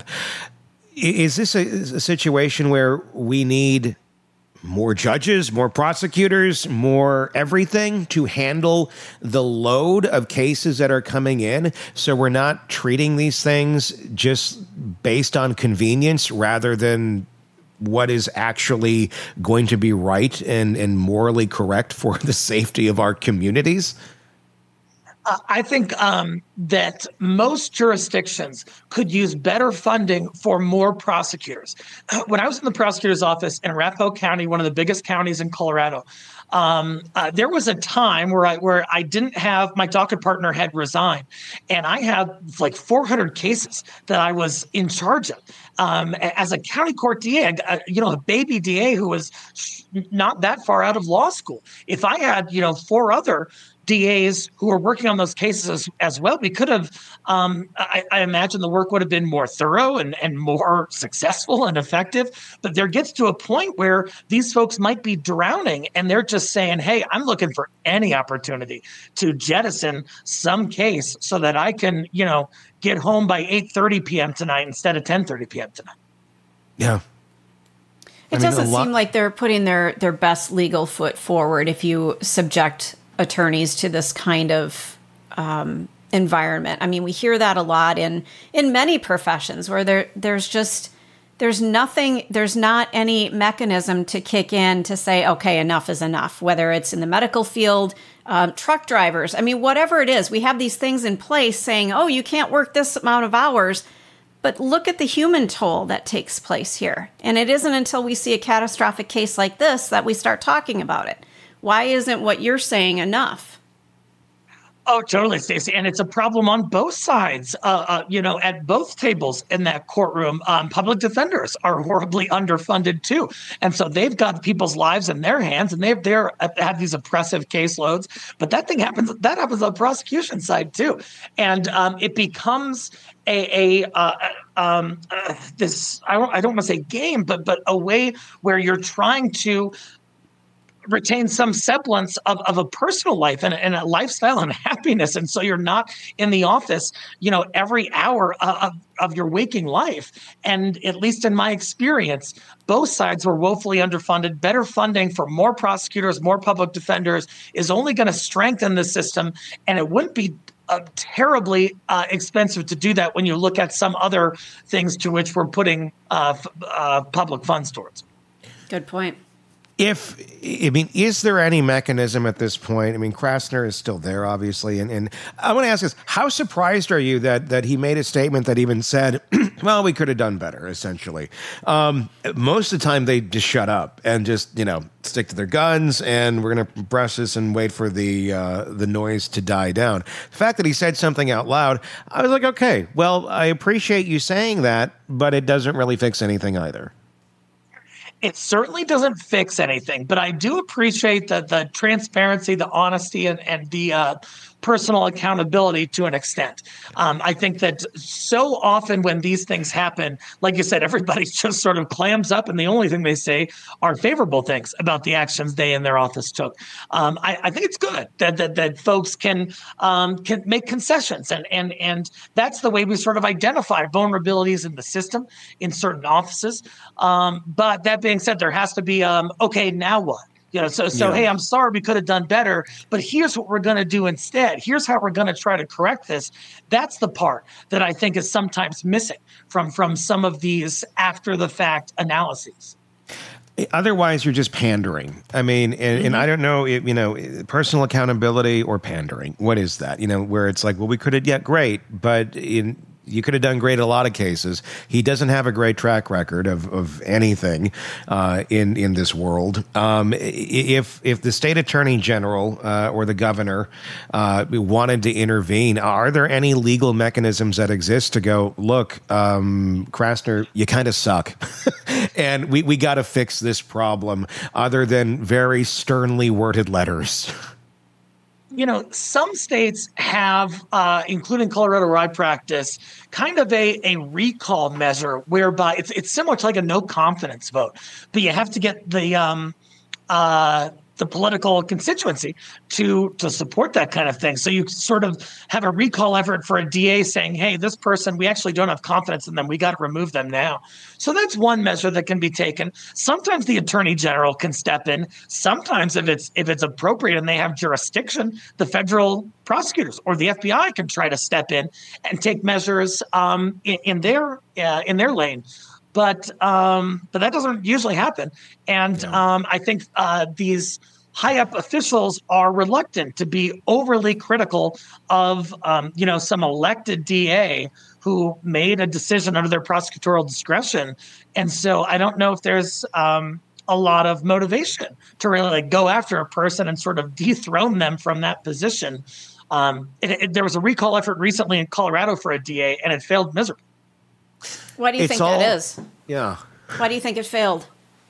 Is this a, a situation where we need more judges, more prosecutors, more everything to handle the load of cases that are coming in, so we're not treating these things just based on convenience rather than what is actually going to be right and, and morally correct for the safety of our communities? Uh, I think um, that most jurisdictions could use better funding for more prosecutors. When I was in the prosecutor's office in Arapahoe County, one of the biggest counties in Colorado, um, uh, there was a time where I where I didn't have my docket partner had resigned, and I had like four hundred cases that I was in charge of. Um, as a county court D A, uh, you know, a baby D A who was not that far out of law school. If I had, you know, four other D As who were working on those cases as, as well, we could have, um, I, I imagine the work would have been more thorough and, and more successful and effective. But there gets to a point where these folks might be drowning and they're just saying, hey, I'm looking for any opportunity to jettison some case so that I can, you know, get home by eight thirty p.m. tonight instead of ten thirty p.m. tonight. Yeah. It I doesn't mean, lo- seem like they're putting their, their best legal foot forward if you subject attorneys to this kind of um, environment. I mean, we hear that a lot in in many professions where there there's just there's nothing, there's not any mechanism to kick in to say, okay, enough is enough. Whether it's in the medical field, um, truck drivers, I mean, whatever it is, we have these things in place saying, oh, you can't work this amount of hours. But look at the human toll that takes place here. And it isn't until we see a catastrophic case like this that we start talking about it. Why isn't what you're saying enough? Oh, totally, Stacey. And it's a problem on both sides. Uh, uh, you know, at both tables in that courtroom, um, public defenders are horribly underfunded too. And so they've got people's lives in their hands and they've they're have these oppressive caseloads. But that thing happens, that happens on the prosecution side too. And um, it becomes a, a uh, um, uh, this, I don't, I don't want to say game, but but a way where you're trying to retain some semblance of, of a personal life and, and a lifestyle and happiness. And so you're not in the office, you know, every hour of, of your waking life. And at least in my experience, both sides were woefully underfunded. Better funding for more prosecutors, more public defenders is only going to strengthen the system. And it wouldn't be uh, terribly uh, expensive to do that when you look at some other things to which we're putting uh, f- uh, public funds towards. Good point. If, I mean, is there any mechanism at this point? I mean, Krasner is still there, obviously. And, and I want to ask this, how surprised are you that that he made a statement that even said, well, we could have done better, essentially? Um, most of the time, they just shut up and just, you know, stick to their guns, and we're going to press this and wait for the uh, the noise to die down. The fact that he said something out loud, I was like, okay, well, I appreciate you saying that, but it doesn't really fix anything either. It certainly doesn't fix anything, but I do appreciate the the transparency, the honesty, and, and the uh, personal accountability to an extent. Um, I think that so often when these things happen, like you said, everybody just sort of clams up, and the only thing they say are favorable things about the actions they in their office took. Um, I, I think it's good that that, that folks can um, can make concessions, and and and that's the way we sort of identify vulnerabilities in the system in certain offices. Um, but that being said, there has to be um, okay, now what? You know, so, so yeah. Hey, I'm sorry we could have done better, but here's what we're going to do instead. Here's how we're going to try to correct this. That's the part that I think is sometimes missing from, from some of these after-the-fact analyses. Otherwise, you're just pandering. I mean, and, mm-hmm. and I don't know, you know, personal accountability or pandering. What is that? You know, where it's like, well, we could have, yeah, great, but in you could have done great in a lot of cases. He doesn't have a great track record of, of anything uh, in in this world. Um, if if the state attorney general uh, or the governor uh, wanted to intervene, are there any legal mechanisms that exist to go, look, um, Krasner, you kind of suck, and we we got to fix this problem, other than very sternly worded letters? You know, some states have, uh, including Colorado where I practice, kind of a, a recall measure whereby it's it's similar to like a no confidence vote, but you have to get the um, uh, the political constituency to to support that kind of thing. So you sort of have a recall effort for a D A saying, hey, this person, we actually don't have confidence in them. We got to remove them now. So that's one measure that can be taken. Sometimes the attorney general can step in. Sometimes if it's if it's appropriate and they have jurisdiction, the federal prosecutors or the F B I can try to step in and take measures um, in, in their uh, in their lane. But um, but that doesn't usually happen. And yeah. um, I think uh, these high-up officials are reluctant to be overly critical of, um, you know, some elected D A who made a decision under their prosecutorial discretion. And so I don't know if there's um, a lot of motivation to really like, go after a person and sort of dethrone them from that position. Um, it, it, there was a recall effort recently in Colorado for a D A, and it failed miserably. Why do you It's think all- that is? Yeah. Why do you think it failed?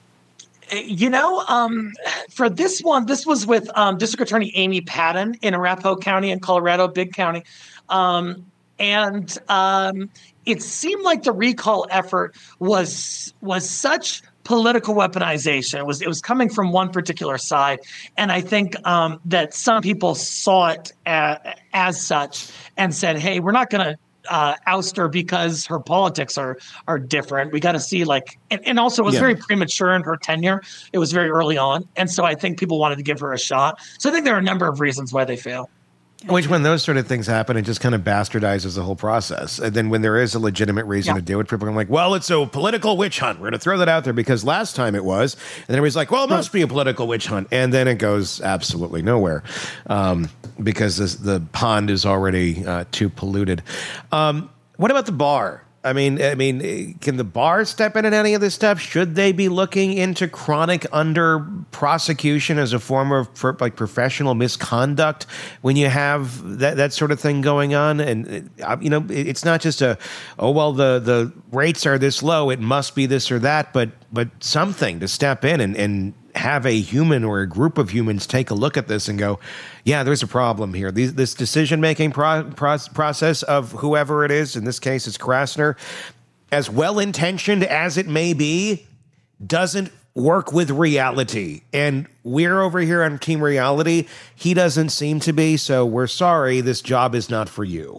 You know, um, for this one, this was with um, District Attorney Amy Patton in Arapahoe County in Colorado, big county. Um, and um, it seemed like the recall effort was was such political weaponization. It was it was coming from one particular side. And I think um, that some people saw it as, as such and said, hey, we're not going to Uh, oust her because her politics are are different. We got to see like, and, and also it was Yeah. very premature in her tenure. It was very early on. And so I think people wanted to give her a shot. So I think there are a number of reasons why they fail. Which, when those sort of things happen, it just kind of bastardizes the whole process. And then when there is a legitimate reason Yeah. to do it, people are like, well, it's a political witch hunt. We're going to throw that out there because last time it was. And then everybody's like, well, it must be a political witch hunt. And then it goes absolutely nowhere um, because this, the pond is already uh, too polluted. Um, what about the bar? I mean, I mean, can the bar step in at any of this stuff? Should they be looking into chronic under prosecution as a form of for, like professional misconduct when you have that, that sort of thing going on? And uh, you know, it's not just a oh well, the the rates are this low, it must be this or that, but but something to step in and and have a human or a group of humans take a look at this and go, yeah, there's a problem here. These, this decision-making pro- pro- process of whoever it is, in this case it's Krasner, as well-intentioned as it may be, doesn't work with reality. And we're over here on Team Reality. He doesn't seem to be, so we're sorry, this job is not for you.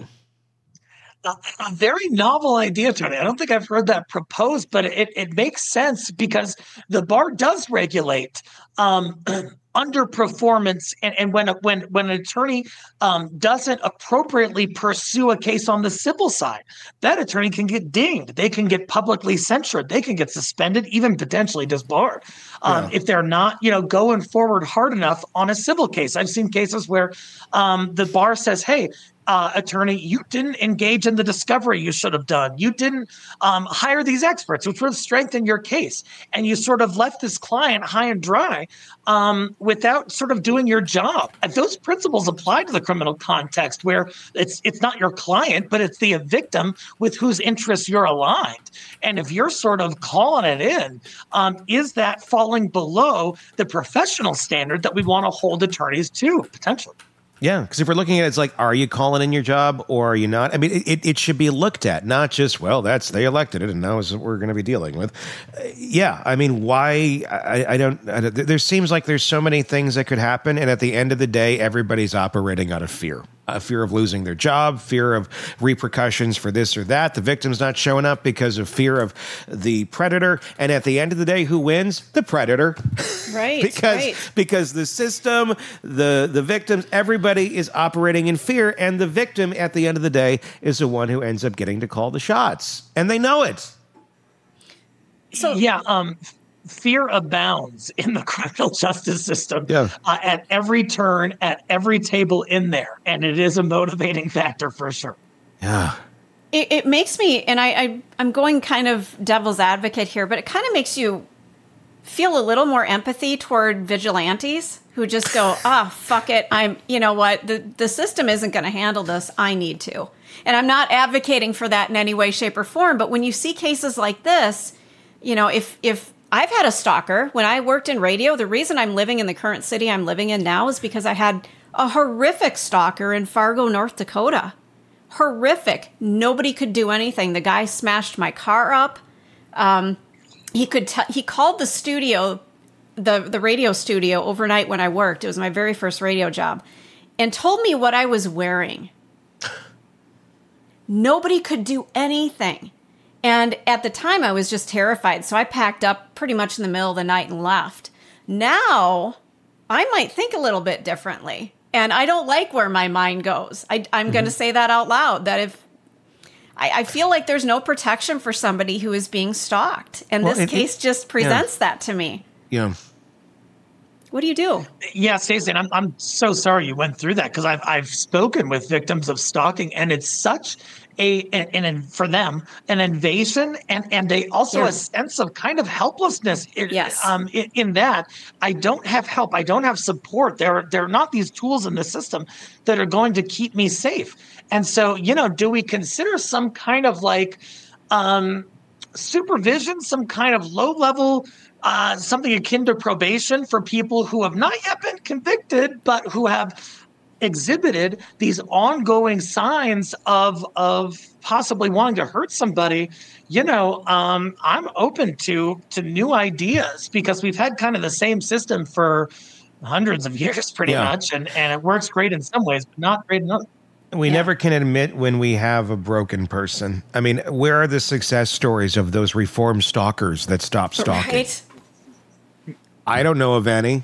A, a very novel idea, Tony. I don't think I've heard that proposed, but it, it makes sense because the bar does regulate um, underperformance, and, and when when when an attorney um, doesn't appropriately pursue a case on the civil side, that attorney can get dinged. They can get publicly censured. They can get suspended, even potentially disbarred um, yeah. if they're not, you know, going forward hard enough on a civil case. I've seen cases where um, the bar says, "Hey, Uh, attorney, you didn't engage in the discovery you should have done. You didn't um, hire these experts, which would have strengthened your case. And you sort of left this client high and dry um, without sort of doing your job." And those principles apply to the criminal context where it's it's not your client, but it's the victim with whose interests you're aligned. And if you're sort of calling it in, um, is that falling below the professional standard that we want to hold attorneys to, potentially? Yeah, because if we're looking at it, it's like, are you calling in your job or are you not? I mean, it, it should be looked at, not just, well, that's, they elected it and now is what we're going to be dealing with. Uh, yeah, I mean, why? I, I, don't, I don't, there seems like there's so many things that could happen. And at the end of the day, everybody's operating out of fear. A fear of losing their job, fear of repercussions for this or that. The victim's not showing up because of fear of the predator. And at the end of the day, who wins? The predator. Right. because right. because the system, the the victims, everybody is operating in fear, and the victim at the end of the day is the one who ends up getting to call the shots, and they know it. So yeah, um, fear abounds in the criminal justice system yeah. uh, at every turn, at every table in there, and it is a motivating factor for sure. Yeah. it, it makes me, and I, I, I'm going kind of devil's advocate here, but it kind of makes you feel a little more empathy toward vigilantes who just go, ah, oh, fuck it. I'm, you know what? The, the system isn't going to handle this. I need to. And I'm not advocating for that in any way, shape, or form. But when you see cases like this, you know, if, if I've had a stalker when I worked in radio, the reason I'm living in the current city I'm living in now is because I had a horrific stalker in Fargo, North Dakota. Horrific. Nobody could do anything. The guy smashed my car up. Um, he could, t- he called the studio, the, the radio studio overnight when I worked. It was my very first radio job, and told me what I was wearing. Nobody could do anything. And at the time, I was just terrified. So I packed up pretty much in the middle of the night and left. Now, I might think a little bit differently. And I don't like where my mind goes. I, I'm mm-hmm. going to say that out loud, that if I, I feel like there's no protection for somebody who is being stalked. And well, this it, case it, just presents yeah. that to me. Yeah. What do you do? Yeah, Stacey, and I'm I'm so sorry you went through that, because I've I've spoken with victims of stalking, and it's such a an, an for them an invasion, and and they also yeah. a sense of kind of helplessness. In, yes. Um. In, in that, I don't have help. I don't have support. There there are not these tools in the system that are going to keep me safe. And so, you know, do we consider some kind of like um, supervision, some kind of low level? Uh, something akin to probation for people who have not yet been convicted, but who have exhibited these ongoing signs of of possibly wanting to hurt somebody. You know, um, I'm open to to new ideas, because we've had kind of the same system for hundreds of years, pretty yeah. much, and and it works great in some ways, but not great in others. We yeah. never can admit when we have a broken person. I mean, where are the success stories of those reformed stalkers that stop stalking? Right. I don't know of any.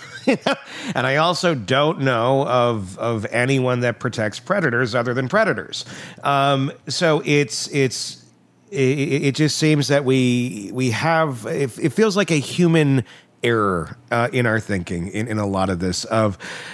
And I also don't know of of anyone that protects predators other than predators. Um, so it's it's it, it just seems that we we have it, it feels like a human error uh, in our thinking in, in a lot of this. Of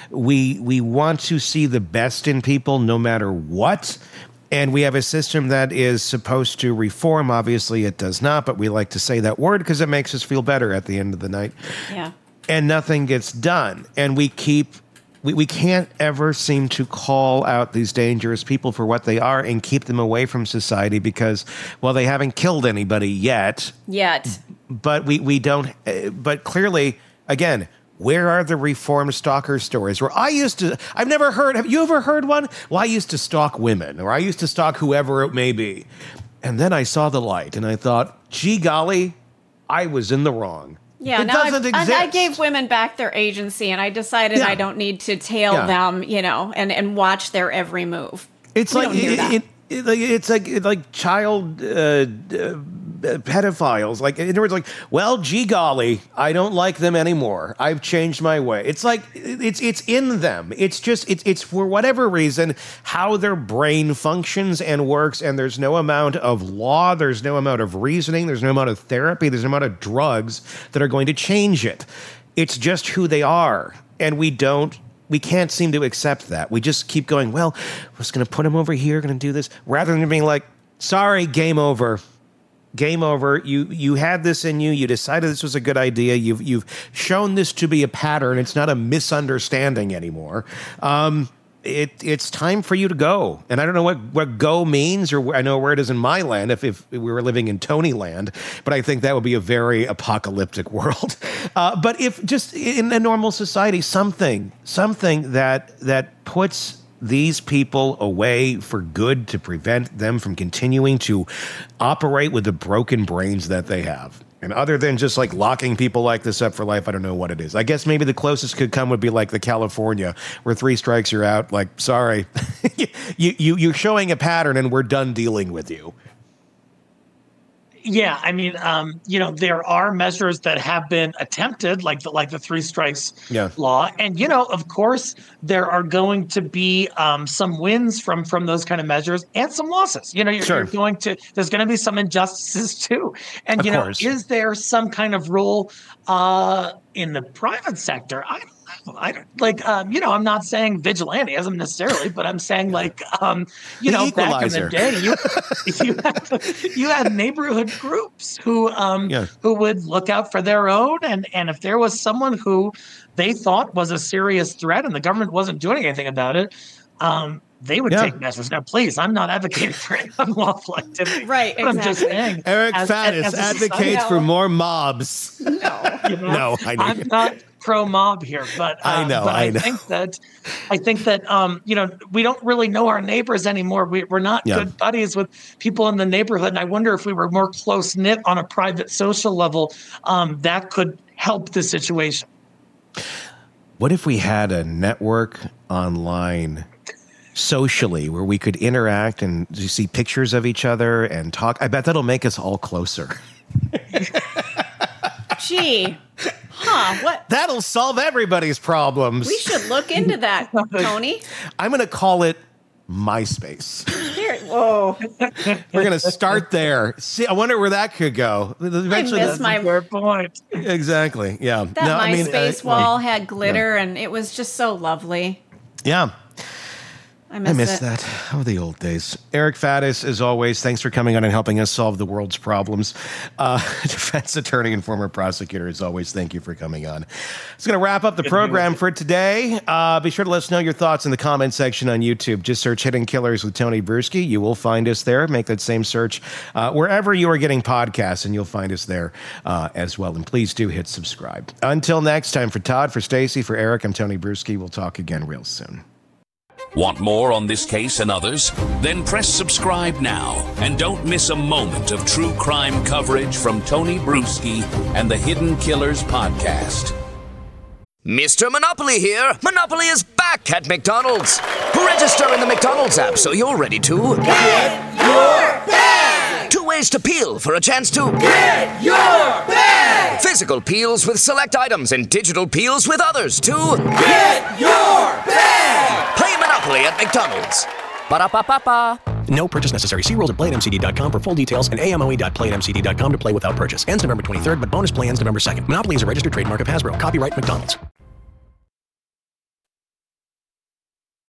we we want to see the best in people no matter what. And we have a system that is supposed to reform. Obviously, it does not, but we like to say that word because it makes us feel better at the end of the night. Yeah. And nothing gets done. And we keep, we, we can't ever seem to call out these dangerous people for what they are and keep them away from society because, well, they haven't killed anybody yet. Yet. But we, we don't, uh, but clearly, again, where are the reformed stalker stories? Where I used to, I've never heard, have you ever heard one? Well, I used to stalk women, or I used to stalk whoever it may be. And then I saw the light and I thought, gee golly, I was in the wrong. Yeah, it now doesn't I, exist. I gave women back their agency, and I decided yeah. I don't need to tail yeah. them, you know, and, and watch their every move. It's we like, don't hear it, that. It, it, like it's like it's like child uh, uh, pedophiles. Like, in other words, like, well, gee golly, I don't like them anymore. I've changed my way. It's like it's it's in them. It's just it's it's for whatever reason how their brain functions and works. And there's no amount of law. There's no amount of reasoning. There's no amount of therapy. There's no amount of drugs that are going to change it. It's just who they are, and we don't. We can't seem to accept that. We just keep going, well, we're just going to put him over here, going to do this, rather than being like, sorry, game over. Game over. You you had this in you. You decided this was a good idea. You've you've shown this to be a pattern. It's not a misunderstanding anymore. Um, it it's time for you to go. And I don't know what, what go means, or I know where it is in my land if, if we were living in Tony land, but I think that would be a very apocalyptic world. Uh, but if just in a normal society, something, something that that puts these people away for good to prevent them from continuing to operate with the broken brains that they have. And other than just like locking people like this up for life, I don't know what it is. I guess maybe the closest could come would be like the California, where three strikes you're out. Like, sorry, you, you, you're showing a pattern and we're done dealing with you. Yeah, I mean, um, you know, there are measures that have been attempted, like the, like the three strikes yeah. law. And, you know, of course, there are going to be um, some wins from from those kind of measures and some losses. You know, you're, sure. you're going to there's going to be some injustices, too. And, of you know, course. is there some kind of role uh, in the private sector? I I don't like, um, you know, I'm not saying vigilantism necessarily, but I'm saying like, um, you The know, equalizer. back in the day, you you had, you had neighborhood groups who um, Yeah. who would look out for their own, and and if there was someone who they thought was a serious threat and the government wasn't doing anything about it, um, they would Yeah. take measures. Now, please, I'm not advocating for any unlawful activity. Right, But I'm just exactly. saying. Eric as- Faddis as a advocates society- for more mobs. you know, No, I know. I'm not pro mob here, but uh, I know, But I I, know. think that I think that um, you know, we don't really know our neighbors anymore. We, we're not Yeah. good buddies with people in the neighborhood, and I wonder if we were more close knit on a private social level, um, that could help the situation. What if we had a network online socially where we could interact and you see pictures of each other and talk? I bet that'll make us all closer. Gee, huh? What? That'll solve everybody's problems. We should look into that, Tony. I'm going to call it MySpace. Here, whoa! We're going to start there. See, I wonder where that could go. Eventually, miss the- my- Fair point. exactly. Yeah. That No, I mean, MySpace uh, wall had glitter, and it was just so lovely. Yeah. I miss, I miss it. that. Oh, the old days. Eric Faddis, as always, thanks for coming on and helping us solve the world's problems. Uh, defense attorney and former prosecutor, as always, thank you for coming on. It's going to wrap up the program for today. Uh, be sure to let us know your thoughts in the comment section on YouTube. Just search Hidden Killers with Tony Bruschi. You will find us there. Make that same search uh, wherever you are getting podcasts, and you'll find us there uh, as well. And please do hit subscribe. Until next time, for Todd, for Stacy, for Eric, I'm Tony Bruschi. We'll talk again real soon. Want more on this case and others? Then press subscribe now and don't miss a moment of true crime coverage from Tony Bruschi and the Hidden Killers podcast. Mister Monopoly here. Monopoly is back at McDonald's. Register in the McDonald's app so you're ready to get your bag. Two ways to peel for a chance to get your bag. Physical peels with select items and digital peels with others to get your bag. Play Monopoly at McDonald's. Ba-da-ba-ba-ba. No purchase necessary. See rules at play at m c d dot com for full details and a m o e dot play at m c d dot com to play without purchase. Ends November twenty-third, but bonus play ends November second. Monopoly is a registered trademark of Hasbro. Copyright McDonald's.